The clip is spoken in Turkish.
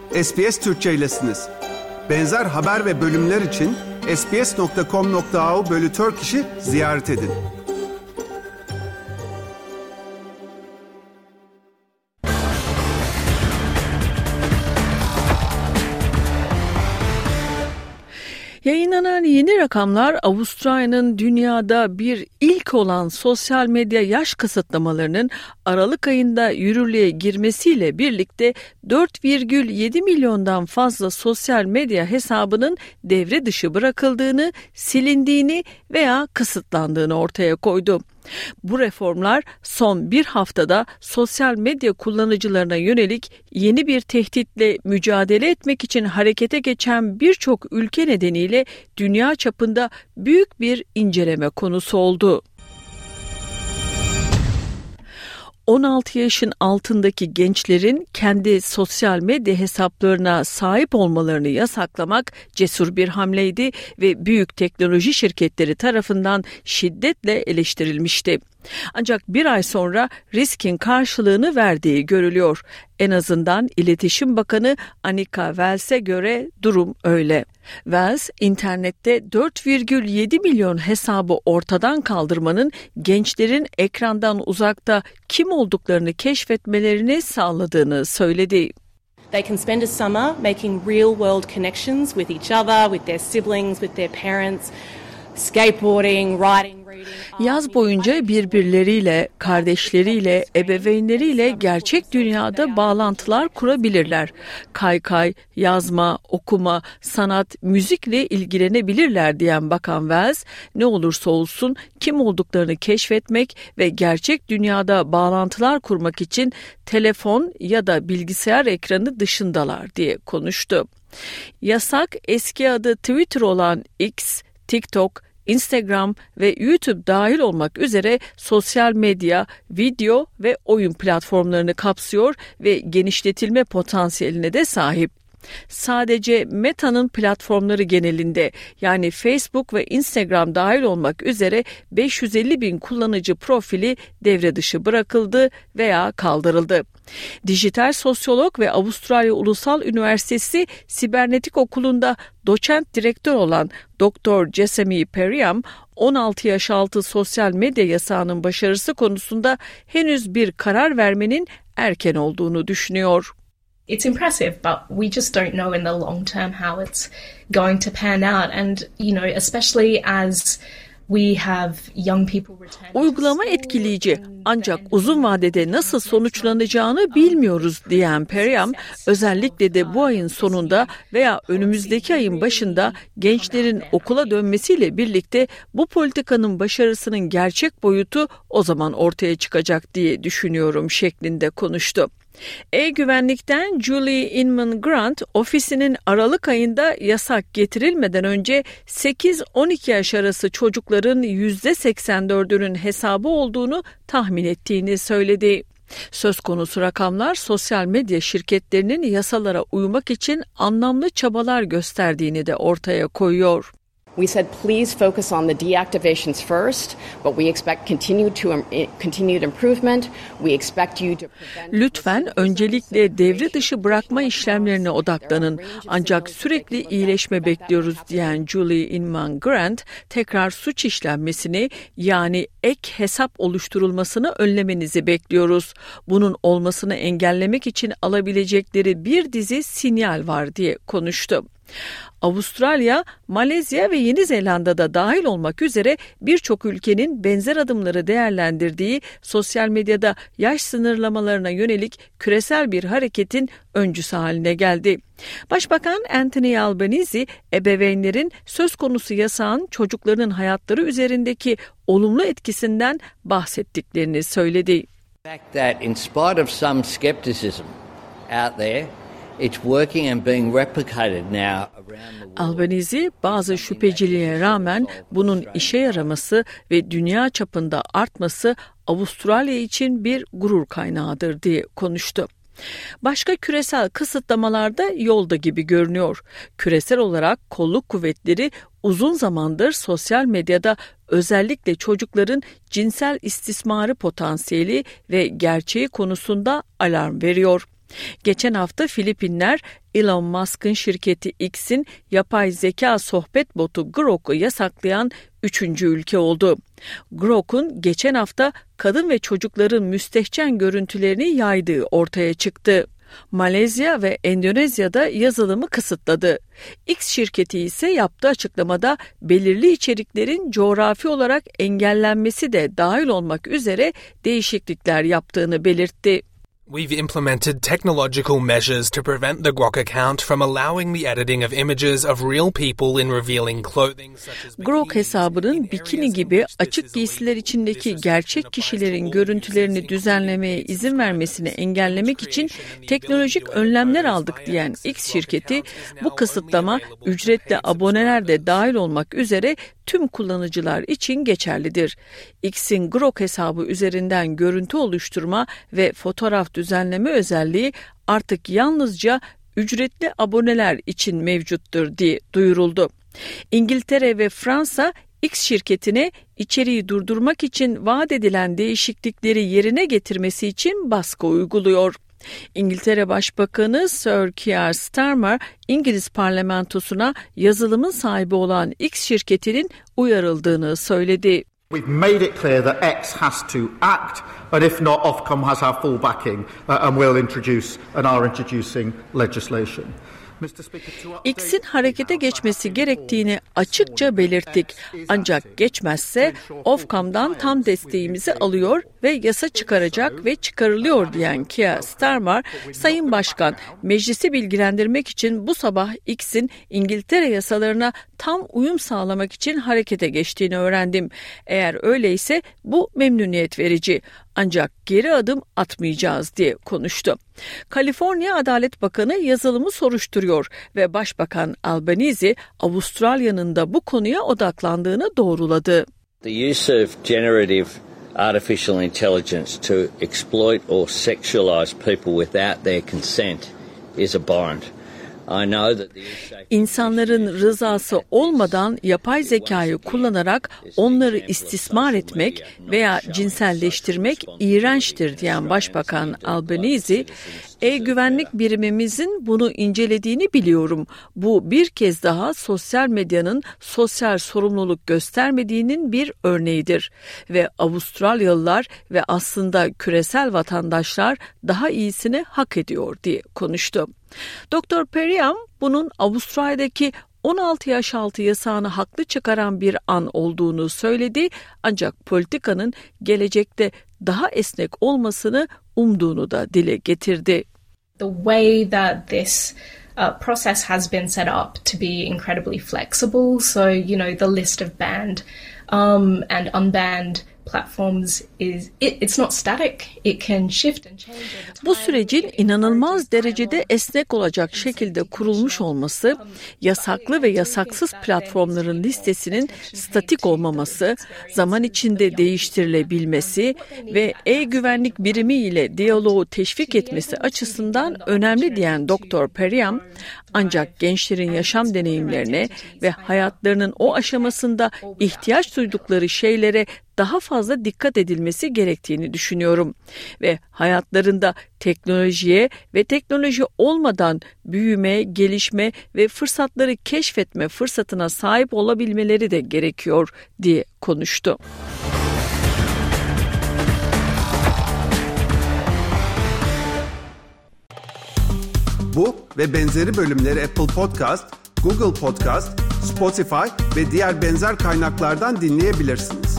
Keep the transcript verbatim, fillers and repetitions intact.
S B S Türkçe'ylesiniz. Benzer haber ve bölümler için sbs nokta com nokta a u bölü Turkish'i ziyaret edin. Yayınlanan yeni rakamlar Avustralya'nın dünyada bir ilk olan sosyal medya yaş kısıtlamalarının Aralık ayında yürürlüğe girmesiyle birlikte dört virgül yedi milyondan fazla sosyal medya hesabının devre dışı bırakıldığını, silindiğini veya kısıtlandığını ortaya koydu. Bu reformlar son bir haftada sosyal medya kullanıcılarına yönelik yeni bir tehditle mücadele etmek için harekete geçen birçok ülke nedeniyle dünya çapında büyük bir inceleme konusu oldu. on altı yaşın altındaki gençlerin kendi sosyal medya hesaplarına sahip olmalarını yasaklamak cesur bir hamleydi ve büyük teknoloji şirketleri tarafından şiddetle eleştirilmişti. Ancak bir ay sonra riskin karşılığını verdiği görülüyor. En azından İletişim Bakanı Anika Wells'e göre durum öyle. Wells, internette dört virgül yedi milyon hesabı ortadan kaldırmanın gençlerin ekrandan uzakta kim olduklarını keşfetmelerini sağladığını söyledi. They can spend a summer making real world connections with each other, with their siblings, with their parents, skateboarding, riding. Yaz boyunca birbirleriyle, kardeşleriyle, ebeveynleriyle gerçek dünyada bağlantılar kurabilirler. Kaykay, yazma, okuma, sanat, müzikle ilgilenebilirler diyen Bakan Wells, ne olursa olsun kim olduklarını keşfetmek ve gerçek dünyada bağlantılar kurmak için telefon ya da bilgisayar ekranı dışındalar diye konuştu. Yasak eski adı Twitter olan X, TikTok, Instagram ve YouTube dahil olmak üzere sosyal medya, video ve oyun platformlarını kapsıyor ve genişletilme potansiyeline de sahip. Sadece Meta'nın platformları genelinde yani Facebook ve Instagram dahil olmak üzere beş yüz elli bin kullanıcı profili devre dışı bırakıldı veya kaldırıldı. Dijital sosyolog ve Avustralya Ulusal Üniversitesi Sibernetik Okulu'nda doçent direktör olan Doktor Jessamy Periam, on altı yaş altı sosyal medya yasağının başarısı konusunda henüz bir karar vermenin erken olduğunu düşünüyor. It's impressive, but we just don't know in the long term how it's going to pan out. And, you know, especially as we have young people return. Uygulama etkileyici ancak uzun vadede nasıl sonuçlanacağını bilmiyoruz diyen Periam, özellikle de bu ayın sonunda veya önümüzdeki ayın başında gençlerin okula dönmesiyle birlikte bu politikanın başarısının gerçek boyutu o zaman ortaya çıkacak diye düşünüyorum şeklinde konuştu. E-güvenlikten Julie Inman Grant, ofisinin Aralık ayında yasak getirilmeden önce sekiz on iki yaş arası çocukların yüzde seksen dördünün hesabı olduğunu tahmin ettiğini söyledi. Söz konusu rakamlar sosyal medya şirketlerinin yasalara uymak için anlamlı çabalar gösterdiğini de ortaya koyuyor. We said please focus on the deactivations first, but we expect continued to continued improvement. We expect you to prevent. Lütfen öncelikle devre dışı bırakma işlemlerine odaklanın. Ancak sürekli iyileşme bekliyoruz diyen Julie Inman Grant, tekrar suç işlenmesini yani ek hesap oluşturulmasını önlemenizi bekliyoruz. Bunun olmasını engellemek için alabilecekleri bir dizi sinyal var diye konuştu. Avustralya, Malezya ve Yeni Zelanda'da dahil olmak üzere birçok ülkenin benzer adımları değerlendirdiği sosyal medyada yaş sınırlamalarına yönelik küresel bir hareketin öncüsü haline geldi. Başbakan Anthony Albanese, ebeveynlerin söz konusu yasağın çocukların hayatları üzerindeki olumlu etkisinden bahsettiklerini söyledi. In spite of some skepticism out there, it's working and being replicated now around the world. Albanese, bazı şüpheciliğe rağmen bunun işe yaraması ve dünya çapında artması Avustralya için bir gurur kaynağıdır diye konuştu. Başka küresel kısıtlamalar da yolda gibi görünüyor. Küresel olarak kolluk kuvvetleri uzun zamandır sosyal medyada özellikle çocukların cinsel istismarı potansiyeli ve gerçeği konusunda alarm veriyor. Geçen hafta Filipinler, Elon Musk'ın şirketi X'in yapay zeka sohbet botu Grok'u yasaklayan üçüncü ülke oldu. Grok'un geçen hafta kadın ve çocukların müstehcen görüntülerini yaydığı ortaya çıktı. Malezya ve Endonezya'da yazılımı kısıtladı. X şirketi ise yaptığı açıklamada belirli içeriklerin coğrafi olarak engellenmesi de dahil olmak üzere değişiklikler yaptığını belirtti. We've implemented technological measures to prevent the Grok account from allowing the editing of images of real people in revealing clothing such as Grok hesabının bikini gibi açık giysiler içindeki gerçek kişilerin görüntülerini düzenlemeye izin vermesini engellemek için teknolojik önlemler aldık diyen X şirketi, bu kısıtlama ücretli aboneler de dahil olmak üzere tüm kullanıcılar için geçerlidir. X'in Grok hesabı üzerinden görüntü oluşturma ve fotoğraf düzenleme özelliği artık yalnızca ücretli aboneler için mevcuttur diye duyuruldu. İngiltere ve Fransa X şirketine içeriği durdurmak için vaat edilen değişiklikleri yerine getirmesi için baskı uyguluyor. İngiltere Başbakanı Sir Keir Starmer, İngiliz parlamentosuna yazılımın sahibi olan X şirketinin uyarıldığını söyledi. We've made it clear that X has to act, and if not, Ofcom has our full backing, uh, and will introduce and are introducing legislation. X'in harekete geçmesi gerektiğini açıkça belirttik. Ancak geçmezse Ofcom'dan tam desteğimizi alıyor ve yasa çıkaracak ve çıkarılıyor diyen Keir Starmer, Sayın Başkan, meclisi bilgilendirmek için bu sabah X'in İngiltere yasalarına tam uyum sağlamak için harekete geçtiğini öğrendim. Eğer öyleyse bu memnuniyet verici. Ancak geri adım atmayacağız diye konuştu. Kaliforniya Adalet Bakanı yazılımı soruşturuyor ve Başbakan Albanese, Avustralya'nın da bu konuya odaklandığını doğruladı. The use of generative artificial intelligence to exploit or sexualize people without their consent is abhorrent. İnsanların rızası olmadan yapay zekayı kullanarak onları istismar etmek veya cinselleştirmek iğrençtir diyen Başbakan Albanese, e-güvenlik birimimizin bunu incelediğini biliyorum. Bu bir kez daha sosyal medyanın sosyal sorumluluk göstermediğinin bir örneğidir ve Avustralyalılar ve aslında küresel vatandaşlar daha iyisini hak ediyor diye konuştu. Doktor Periam, bunun Avustralya'daki on altı yaş altı yasağını haklı çıkaran bir an olduğunu söyledi, ancak politikanın gelecekte daha esnek olmasını umduğunu da dile getirdi. The way that this uh, process has been set up to be incredibly flexible, so you know the list of banned um, and unbanned platforms is it, it's not static. It can shift and change over time. Bu sürecin inanılmaz derecede esnek olacak şekilde kurulmuş olması, yasaklı ve yasaksız platformların listesinin statik olmaması, zaman içinde değiştirilebilmesi ve e-güvenlik birimi ile diyaloğu teşvik etmesi açısından önemli diyen Doktor Periam, ancak gençlerin yaşam deneyimlerine ve hayatlarının o aşamasında ihtiyaç duydukları şeylere daha fazla dikkat edilmesi gerektiğini düşünüyorum ve hayatlarında teknolojiye ve teknoloji olmadan büyüme, gelişme ve fırsatları keşfetme fırsatına sahip olabilmeleri de gerekiyor diye konuştu. Bu ve benzeri bölümleri Apple Podcast, Google Podcast, Spotify ve diğer benzer kaynaklardan dinleyebilirsiniz.